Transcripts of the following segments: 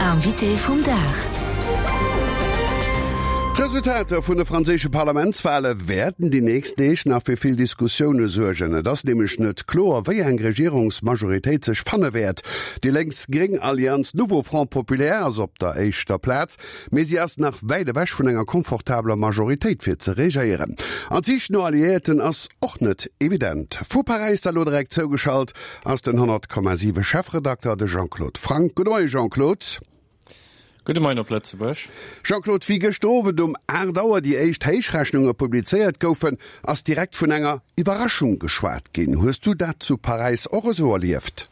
L'invité vum Dach. Resultate vun der franzésche Parlamentswahle werden die nächst Neech nach fir viel Diskussionune surgen. Das nämlich net klar, wéi eng Regierungsmajoritéit sech fanne werd. Die längst gering Allianz Nouveau Front Populaire as op der eichter Platz, me sie erst nach weide wäch vun enger komfortabler Majoritéit fir ze regieren. An sich no Alliierten ass och net evident. Vo Paris da direkt zougeschalt ass den 100,7 Chefredakteur de Jean-Claude Frank. Gute Jean-Claude. Gute meiner Plätze Bosch. Jean-Claude, wie gestowen Erdauer die echt Heichrechnungen publiziert goufen ass direkt vun enger Überraschung geschwaart gin. Hust du dat zu Paris auch so erlieft?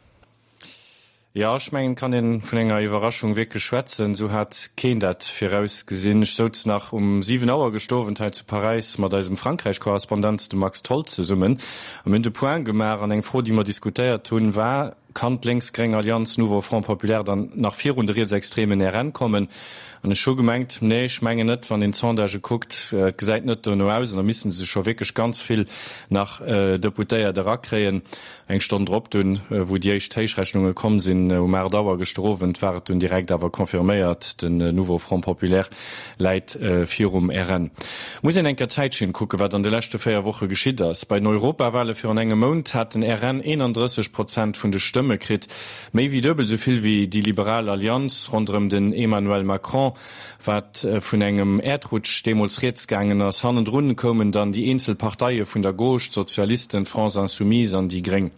Ja, ich mein, kann den von enger Überraschung wirklich schwätzen. So hat kein dat vorausgesehen. Ich sollte nach 7 Uhr gestorben zu Paris mit diesem Frankreich-Korrespondenz du Max Toll zu summen. Und mit dem Point gemacht an eng froh, die wir diskutiert tun, war, kann linksgring Allianz Nouveau Front Populaire dann nach 400 Extremen herankommen. Und ich schon gemeint, nee, ich meine nicht, wenn den Sondage guckt, gesagt nicht nur aus, dann müssen sie schon wirklich ganz viel nach Deputéier der Rakräen eng Stunde drauf tun, wo die Heichrechnungen gekommen sind, Erdauer gestorben, war dann direkt aber konfirmiert, den Nouveau Front Populaire leidt 4 RN. Muss ich in einer Zeitchen gucken, was dann die letzte 4 Wochen geschieht ist. Bei den Europawahl für einen engen Monat hat den RN 31% von der Stimme gekriegt, mehr wie doppelt so viel wie die liberale Allianz rund um den Emmanuel Macron, wat vun engem Erdrutsch demonstriertgegangen ass Han und Runden kommen dann die Einzelparteien vun der Gauche, Sozialisten, France Insoumise an die Gring.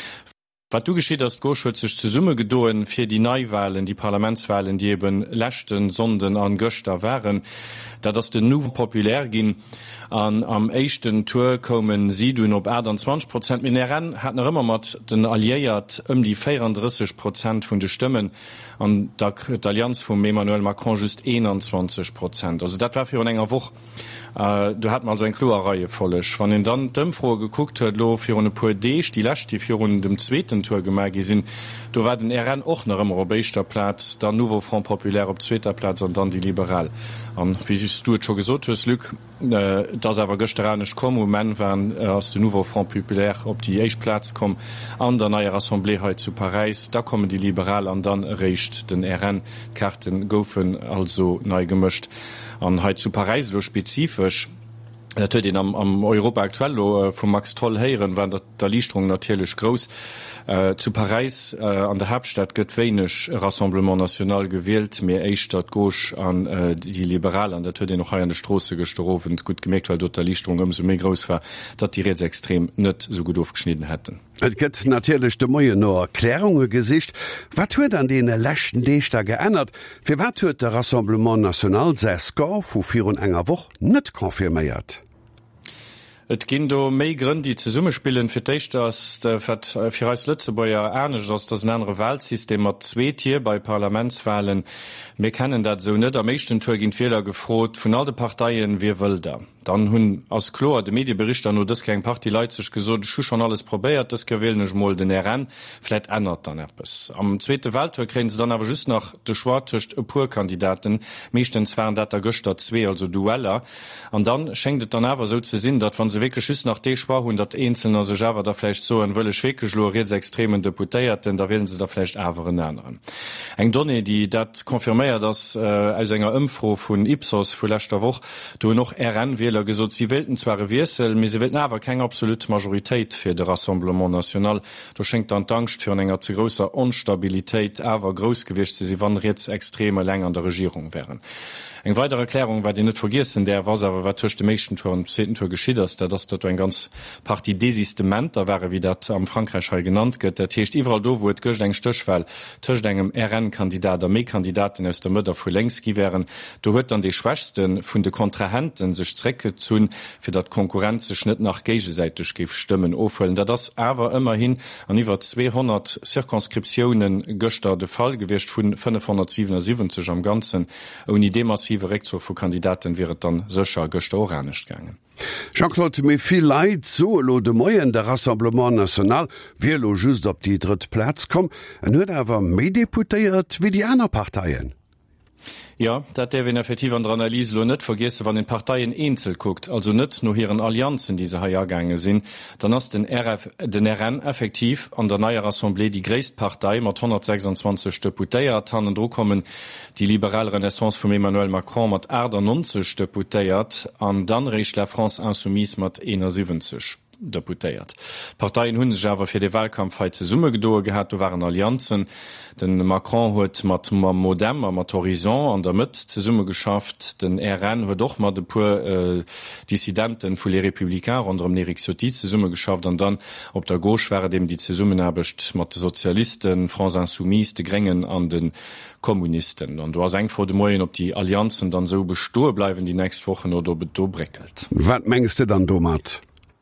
Wat du geschieht, dass Gauche sich zu Summe gedoen fir die Neuwahlen, die Parlamentswahlen, die eben lächten Sonden an Göster waren, da das den Nouveau Populaire gin am echten Tour kommen sie du op 20%. Mineran hat noch immer mat den Alliiert die 34% vun de Stimmen an der Allianz vum Emmanuel Macron just 21%. Also dat war für un enger Woche. Du hat man so ein Kloreihe vollech. Wann den dann dëmfro geguckt huet lo fir une Poedeich, die lacht die fir dem zweiten Tour gemerk sinn, du war den RN och noch im europäischer Platz, der Nouveau Front Populaire op zweiter Platz und dann die Liberal. An wie siehst du schon gesot Lück, dass awer gösteranisch kom moment waren aus dem Nouveau Front Populaire op die Eichplatz kom an der neue Assemblée heute zu Paris, da kommen die Liberal an dann reicht den RN Karten goufen also neu gemischt. An heute zu Paris so spezifisch den am Europa aktuell vu Max Toll heieren war der Liichtung natürlich groß. Zu Paris an der Hauptstadt gëtt wenig Rassemblement National gewählt, mehr Eichstadt Gauche an die Liberalen, an der hue noch an der Straße gestorben, gut gemerkt, weil dort der Liichtung umso mehr groß war, dat die Rechtsextrem net so gut aufgeschnitten hätten. Et gëtt natürlich de Moie no Erklärunge gesicht. Wat huet an den lächten Deeg da geändert? Fir wat huet der Rassemblement National se Ska vu 4 enger Woch net konfirméiert? Et ginn do méi Grünn, die ze Summe spielen fir d'éicht ass fir als Lützebäier erneg ass das andere Wahlsystem mat 2 Tier bei Parlamentswahlen. Wir kennen dat so net am meeschten Tour ginn Fehler gefrot vun all de Parteien wie wëlder. Dann hunn as Klor de Medienberichter no dës keng Party leizech gesot schon alles probéiert, das gewählnech moll den RN flläit ändert dann Appes. Am zweite Wahltour kräen se dann awer just nach de Schwartecht e Purkandidaten, meeschtens waren dat der Göster 2, also Dueller. An dann schenkt dann awer so ze sinn, dat wann se wirklich schüss nach D war 100 einzelner se Java da vielleicht so en wëlle schwekgeloriert extremen Deputéiert, denn da willen se da vielleicht aweren anderen. Eng Donne, die dat konfirméiert, dass als enger Impfro vun Ipsos vu letzter Woche du noch RN-Wähler gesot, sie wählten zwar Reversel, aber sie wählten aber keine absolute Majorität für das Rassemblement National. Da schenkt dann Angst für enger zu großer Unstabilität, aber großgewicht sie wann jetzt extreme Länge an der Regierung wären. Eng weitere Erklärung war die net vergessen, der was aber war tuch dem mechten Tour und 10. Tour geschieht ist, dass dat ein ganz Party Desistement, da wäre wie dat am Frankreich genannt gëtt, der Techt überall do, wo et gocht eng Stöchfall tuch engem RN-Kandidat der Kandidaten aus der Mütter vu Längski wären, du huet dann die Schwächsten vun de Kontrahenten sech Strecke zun, fir dat Konkurrenz sech net nach gegesäitech gif Stimmen ofhöllen, da das awer immerhin an iwwer 200 Zirkonskriptionen Göster de Fall gewichtcht vun 577 am ganzen und idee massiv Rektor vu Kandidaten wäre dann secher gestoranisch gegangen. Jean-Claude, mir viel Leid so lo de Moien der Rassemblement National wie lo just op die dritte Platz kom, en huet awer méi deputéiert wie die aner Parteien. Ja, dat der wenn effektiv an der Analyse lo net vergesse, wann den Parteien einzel guckt, also net nur ihren Allianzen diese Jahrgänge sind, dann hast den RN effektiv an der neue Assemblée die Grästpartei mat 126 Deputéiert han do kommen die liberale Renaissance von Emmanuel Macron mat 90 Deputéiert an dann recht la France Insoumise mat 71. Deputéiert. Parteien hunn sewer fir de Wahlkampf ze Summe gedoe gehabt, do waren Allianzen. Den Macron huet mat Modem mat Horizon an der Mët ze Summe geschafft. Den RN huet doch mat de puer Dissidenten vu les Republikaner an dem Eric Ciotti ze Summe geschafft, an dann op der Gauche wäre dem die ze Summen habecht mat de Sozialisten, France Insoumise, de Grengen an den Kommunisten. Und du hast eng vor de Moien, ob die Allianzen dann so bestohe bleiben die nächst Wochen oder do breckelt. Wat mengst du dann domat?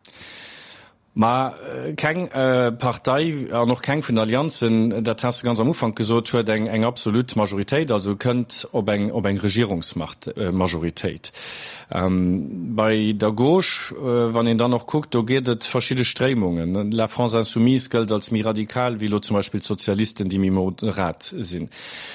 Ma keng Partei noch keng vun Allianzen, dat hast ganz am Ufang gesot huet eng absolut Majoritéit, also könnt ob eng Regierungsmacht Majoritéit. Bei der Gauche, wann ihr dann noch guckt, da geht es verschiedene Strömungen. La France Insoumise gilt als mir radikal, wie zum Beispiel Sozialisten, die mir moderat sind.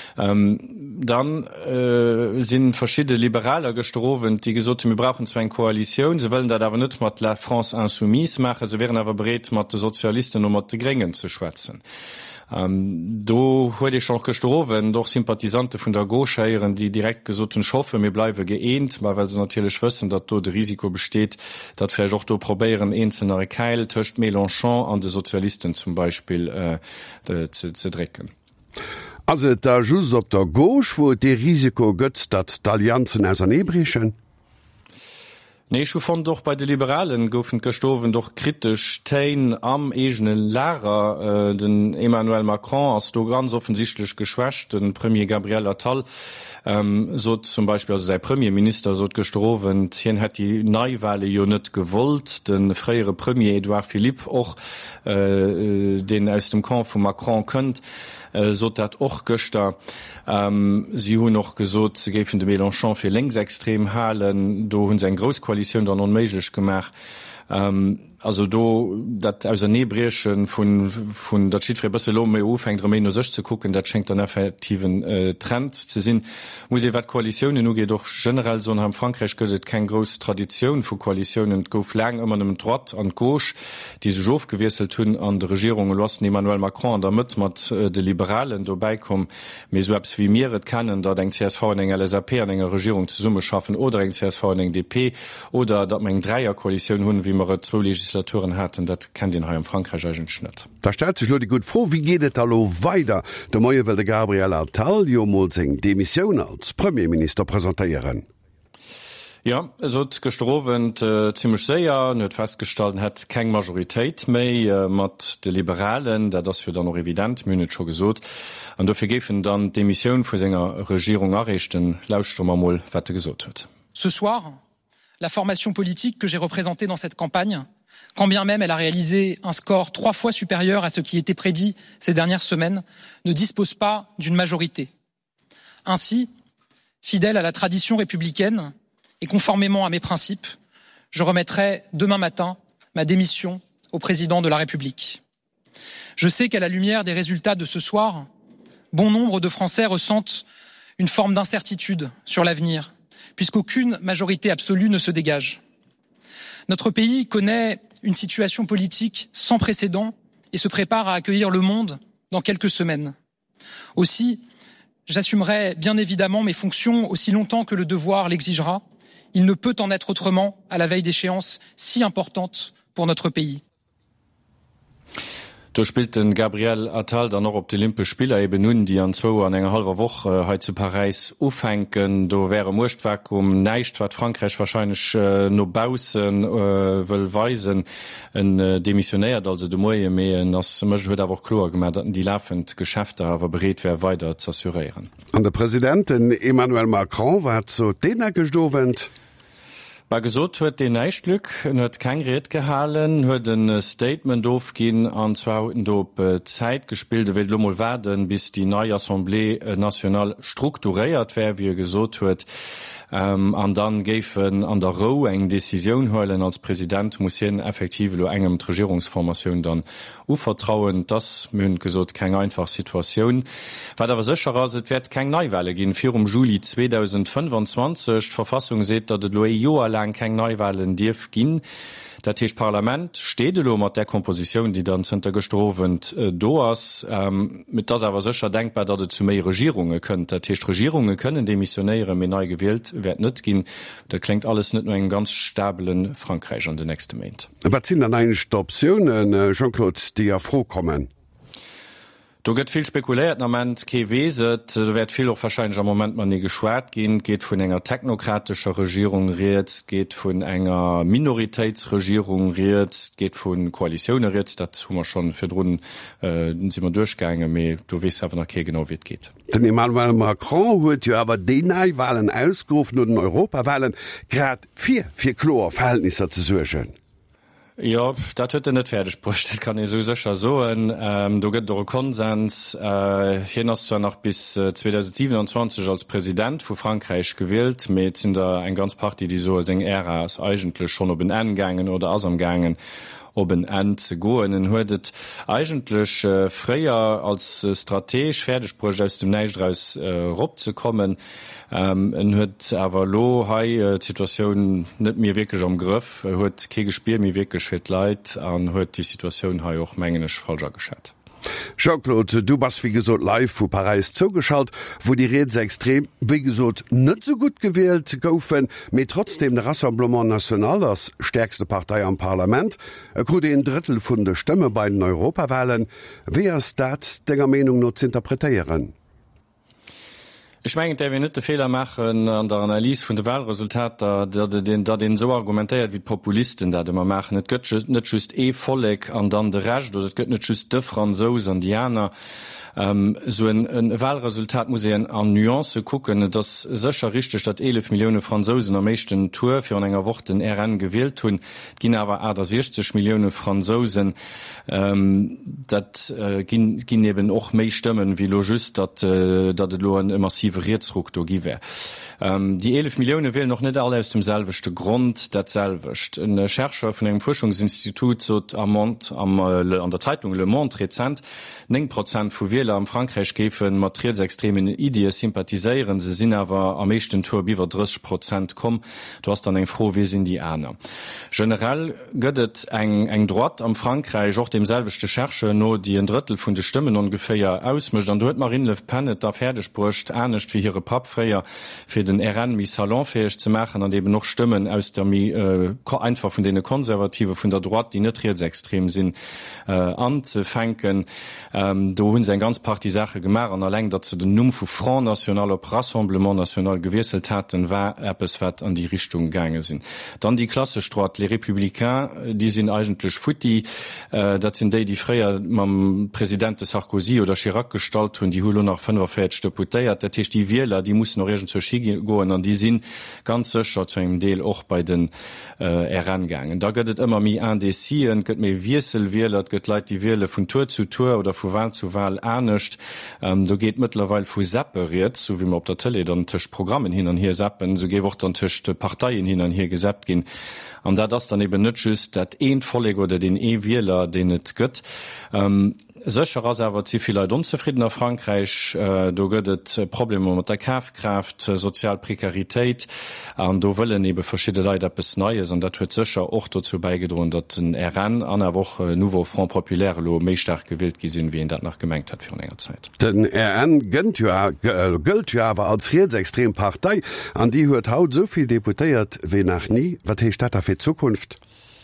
Dann sind verschiedene Liberaler gestorben, die gesagt haben, wir brauchen zwar eine Koalition, sie wollen das aber nicht mit La France Insoumise machen, sie wären aber bereit, mit den Sozialisten und mit den Grünen zu schwätzen. Do huet ich auch gestorben, doch Sympathisante von der Gaucheieren, die direkt gesotten schoffe, mir bleibe geehnt, weil sie natürlich wissen, dass dort das Risiko besteht, dass vielleicht auch do probieren, einzelne Keil, töcht Mélenchon an die Sozialisten zum Beispiel zu drecken. Also da just op der Gauche, wo de Risiko gëtt, dat d'Allianzen as an ebrechen? Nee, ich fand doch bei den Liberalen goufen gestorben doch kritisch tein am egenen Lehrer den Emmanuel Macron als do ganz offensichtlich geschwächt, den Premier Gabriel Attal so zum Beispiel also sein Premierminister so gestorben, hien hat die Neuwahlen jo net gewollt, den freiere Premier Edouard Philippe auch den aus dem Camp von Macron könnt. So dat och Göster sie hun noch gesot ze gefen de Mélenchon fir längsextrem halen, do hunn se Großkoalition dann onméiglech gemacht. Also do dat aus der Nebrierchen vun dat Schiedfir Barcelona méi ofengt Romano sech zu gucken, dat schenkt an effektiven Trend ze sinn. Muss wat Koalitionen nu geht doch generell so am Frankreich gëtt kein gros Tradition vu Koalitionen gouf lang immer dem Trott an Gauche, die se Jof gewieselt hunn an de Regierung lossen Emmanuel Macron an der Mët mat de Liberalen dobeikom, me so abs wie miret kennen, dat eng CSV an eng LSAP an enger Regierung zu Summe schaffen oder eng CSV an eng DP oder dat eng Dreierkoalition hunn wie man 2 Legislaturen hatten, dat kann den in Frankreich net. Da stellt sich Leute gut vor, wie geht es allo weiter? Der Moie will de Gabriel Attal jomol seg Demission als Premierminister präsentieren. Ja, es hat gestorben ziemlich sehr, nicht festgestellt hat keine Majorität mehr mit den Liberalen, das für dann noch evident, mir nicht schon gesagt. Und dafür geben dann die Mission für seine Regierung errichten, lauscht mal, was gesagt hat. Ce soir, la formation politique que j'ai représentée dans cette campagne, quand bien même elle a réalisé un score 3 fois supérieur à ce qui était prédit ces dernières semaines, ne dispose pas d'une majorité. Ainsi, fidèle à la tradition républicaine et conformément à mes principes, je remettrai demain matin ma démission au président de la République. Je sais qu'à la lumière des résultats de ce soir, bon nombre de Français ressentent une forme d'incertitude sur l'avenir, puisqu'aucune majorité absolue ne se dégage. Notre pays connaît une situation politique sans précédent et se prépare à accueillir le monde dans quelques semaines. Aussi, j'assumerai bien évidemment mes fonctions aussi longtemps que le devoir l'exigera. Il ne peut en être autrement à la veille d'échéances si importantes pour notre pays. Da spielt den Gabriel Attal dann noch op die Olympische Spiele eben nun, die an 2,5 Woche heute zu Paris aufhängen. Da wäre Murchtwerk neicht, was Frankreich wahrscheinlich noch bausen will weisen, demissionärt, also de Moie mehr, das möchte einfach klar gemacht, die laufend Geschäfte aber bereit wäre, weiter zu assurieren. An der Präsidentin Emmanuel Macron war zu denen gestorben. Bei gesot huet den Neichtlück huet kein Red gehalen, huet ein Statement aufgehen an zwar op Zeit gespielt will lummel werden, bis die neue Assemblée national strukturiert wär wie gesot huet. An dann géfen an der Ro eng Decision heulen als Präsident muss hin effektiv lo engem Regierungsformation dann uvertrauen, das mün gesot keine einfach Situation. Weil der sicher es wird kein Neuwelle gehen 4 Juli 2025 Verfassung seht, dat de lo Joer lang kein Neuwahlen dirf ginn. Der Tischparlament steht mat der Komposition, die dann zenter gestrowen doas mit das aber sicher denkbar, dat zu méi Regierungen könnt. Der Tischregierungen können demissionäre mir neu gewählt werden net gin. Da klingt alles net nur en ganz stablen Frankreich an den nächste Moment. Was sind dann eigentlich Optionen, Jean-Claude, die ja frohkommen? Du gëtt viel spekuliert moment keweset, werd viel auch wahrscheinlich am Moment man nie geschwert gehen, geht vun enger technokratischer Regierung reet, geht vun enger Minoritätsregierung reet, geht vun Koalitionen reet, dat hummer schon fir runden si man durchgänge me du west einfach nach genau wie geht. Den Emmanuel Macron huet ja aber den Neuwahlen ausgerufen und den Europawahlen grad vier Chlorverhältnisse zu suchen. Ja, dat huet net fertigcht, dat kann e so secher soen. Du gëtt do Konsens hinnners zwar noch bis 2027 als Präsident vu Frankreich gewählt, met sind da ein ganz Party, die so seng Ära as eigentlich schon op den Endgangen oder as am gangen op en End ze goen en huet eigentlich fréier als strategisch fertigproch aus dem Neichdraus opzekommen. En huet awer lo hai Situationun net mir wirklich am Griff, huet ke gespier mir wirklich fir Leiit an huet die Situation ha auch mengeneg falscher geschat. Jean-Claude, du bist wie gesagt live vu Paris zugeschaut, wo die Rede extrem wie gesagt net so gut gewählt goufen, mit trotzdem der Rassemblement National als stärkste Partei am Parlament, gut ein Drittel vun der Stimme bei den Europawahlen. Wie ist dat denger Meinung noch zu interpretieren? Ich meine, der wir nicht den Fehler machen an der Analyse von der Wahlresultaten, da den so argumentiert wie Populisten, da man machen. Es geht nicht just Volk an dann der Rest, oder es geht nicht just die Franzosen und Diana. So ein Wahlresultat muss an Nuance gucken, dass sicher richtig, dass 11 Millionen Franzosen am meisten Tour für eine Woche den RN gewählt haben, gehen aber auch 60 Millionen Franzosen, das gehen eben auch mehr Stimmen, wie lo just, dass lo ein massiver Rechtsruck da gibt. Die 11 Millionen wählen noch nicht alle aus dem selben Grund, das selbst. Ein Forscher von einem Forschungsinstitut so an der Zeitung Le Monde rezent, 9% von Wählern am Frankreich gefen materielsextremen Ideen sympathiséieren, se sinn awer am meeschten Tour biwer 30% kom, du hast dann eng froh wie sinn die Äner. Generell gëtt eng Droit am Frankreich och demselvechte Cherche no die en Drittel vun de Stimmen ungefähr ausmischt, dann huet Marine Le Pen da fertigpurcht ernstcht wie ihre Papfreier fir den RN mi salonfähig zu machen, an eben noch Stimmen aus der einfach von denen Konservative vun der Droit, die net extrem sinn anzufänken. Do hunn se ganz paar die Sache gemacht an allein, dat ze den Numm vu Front National op Rassemblement National gewesselt hatten, war es wat an die Richtung gange sind. Dann die Klassestroit, les Républicains, die sind eigentlich futti, dat sind die freier mam Präsident Sarkozy oder Chirac gestalt hun die Hulo nach 45 deputéiert, dat heißt, die Wähler, die muss noch zur Ski goen an die sind ganz sicher zu einem Deel auch bei den herangangen. Da gëtt immer mi andesieren, gëtt mir Wieselwähler, gëtt leit die Wähle von Tour zu Tour oder von Wahl zu Wahl ernstcht. Du geht mittlerweile vu separiert, so wie man op der Tele dann Tisch Programmen hin und her sappen, so ge auch dann Tisch Parteien hin und her gesappt gin. Und da das dann eben net just dat een Folleg oder den Wähler den net gëtt. Secher awer zivi Leiit unzufriedener Frankreich, do gëtt Probleme mat der Kafkraft, Sozialprekaritéit, an do wëllen ebe verschiedene Leiit bis Neues, an dat huet secher och dazu beigedrohen, dat den RN an der Woche Nouveau Front Populaire lo méi stark gewählt gesinn, wie en dat nach gemengt hat fir enger Zeit. Den RN gëlt ja awer als Rechtsextrempartei, an die huet haut soviel deputéiert wie nach nie, wat hecht dat fir Zukunft?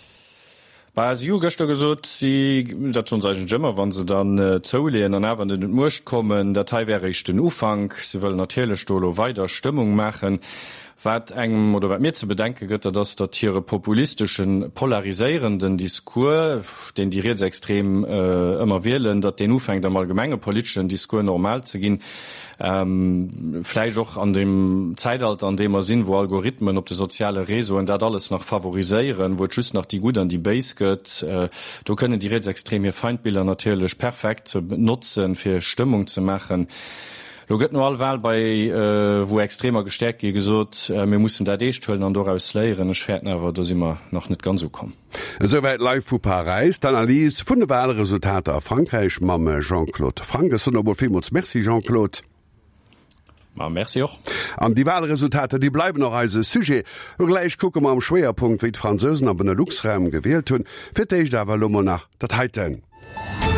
Bei Jugechte gesot dat Jimmer, wann se dann zouleen an awer den Murcht kommen, Datei wäre ich den Ufang, se wollen natürlich Stolo weiter Stimmung machen. wat engem oder wat mir zu bedenken gëtt, dats dat hier populistischen polarisierenden Diskur, den die Rede extrem immer wählen, dat den ufängt am allgemenge politischen Diskur normal zu gin, vielleicht auch an dem Zeitalter, an dem er sinn, wo Algorithmen op de soziale Reso und dat alles noch favorisieren, wo just nach die gut an die Base gëtt, da können die Rede extreme Feindbilder natürlich perfekt nutzen fir Stimmung zu machen. Lo gëtt no allwahl bei wo extremer gestärkt gi gesot, mir mussssen dat deechtëllen an doaus léieren echfährt awer dats immer noch net ganz so kom. Soweit live vu Paris, d'Analyse vun de Wahlresultate a Frankreich mamme Jean-Claude Franke sonbo vielmals Merci Jean-Claude. Merci auch. An die Wahlresultate, die bleiben noch als Sujet. Gleich gucken wir am Schwerpunkt, wie die Franzosen am Benelux-Raum gewählt haben. Für dich da war Lummer nach das Heiten.